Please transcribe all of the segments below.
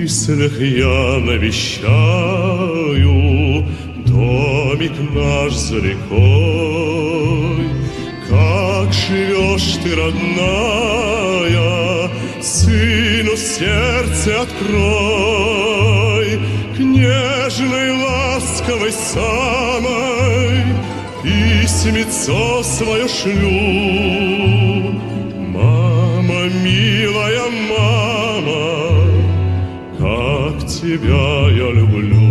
мыслях я навещаю домик наш за рекой. Как живешь ты, родная, сыну сердце открой, к нежной ласковой самой письмецо свое шлю. Мама, милая мама, как тебя я люблю.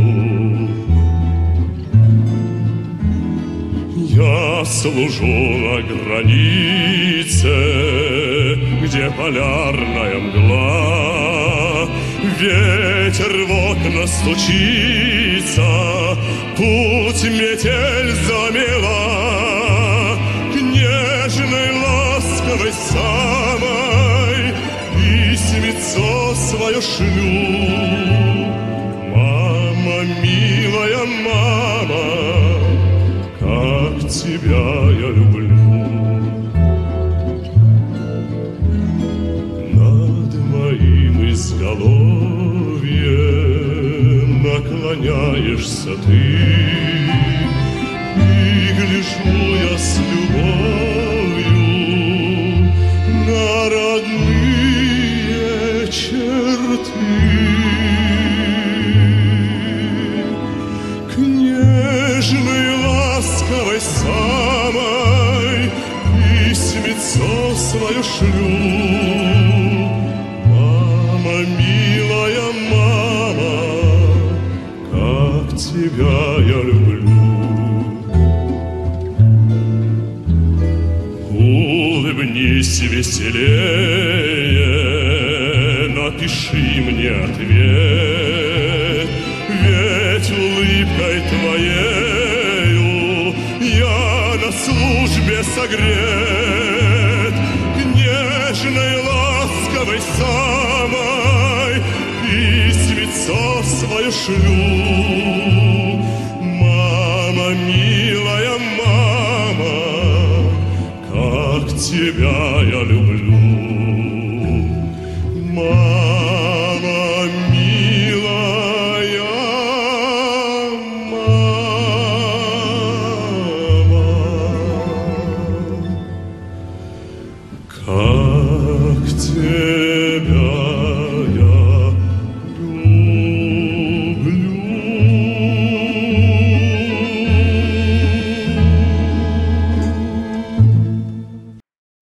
Я служу на границе, где полярная мгла, ветер в окна стучится, путь метель замела. К нежной ласковой самой письмецо свое шлю. Мама, милая мама, как тебя я люблю. Над моим изголовьем наклоняешься ты, и гляжу я с любовью на родные черты. К нежной ласковой самой письмецо свое шлю. Мама, милая мама, как тебя я люблю. Улыбнись веселее, напиши мне ответ, ведь улыбкой твоею я на службе согрет. К нежной ласковой самой письмецо свое шлю. Мама, милая мама, как тебя я люблю. Мама, милая мама, как тебя